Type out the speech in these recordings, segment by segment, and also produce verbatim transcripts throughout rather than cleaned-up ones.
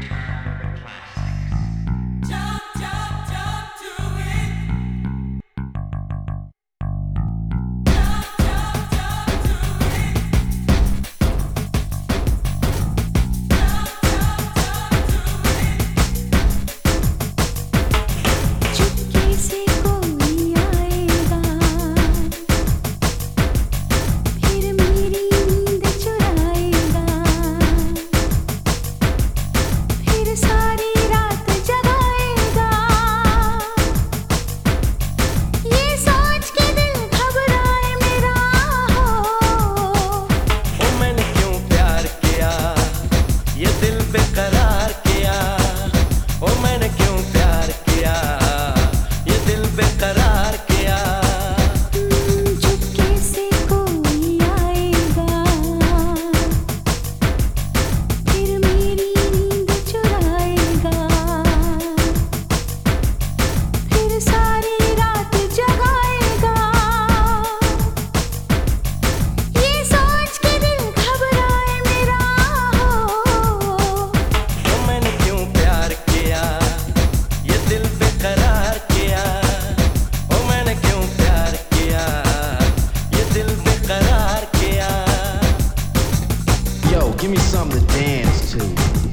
Give me something to dance to.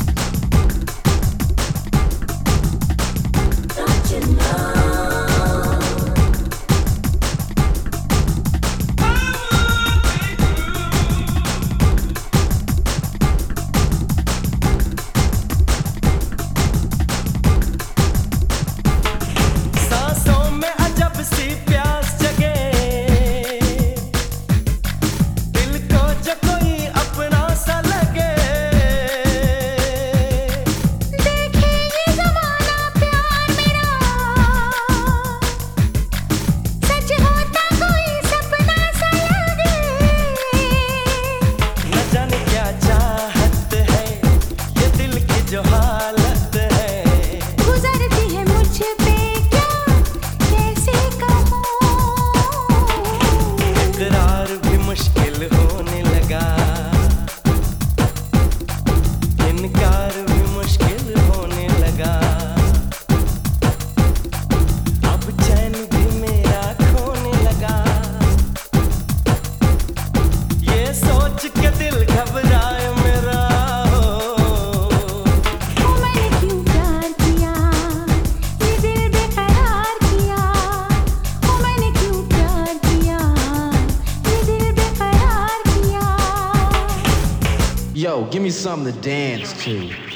Don't you know? सांसों में अजब सी प्यास जगे, दिल को जो कोई अपना सा लगे। देखे ये ज़माना प्यार मेरा, सच होता कोई सपना सा लगे। न जाने क्या चाहत है ये दिल की जो हालत है, गुजरती है मुझ पे क्या कैसे कहूँ। इकरार भी मुश्किल होने लगा, इनकार भी मुश्किल होने लगा। अब चैन भी मेरा खोने लगा, ये सोच के दिल घबराए मेरा। ओ मैंने क्यों प्यार किया, ये दिल बेकरार किया। ओ मैंने क्यों प्यार किया, ये दिल बेकरार किया। Yo, give me something to dance to.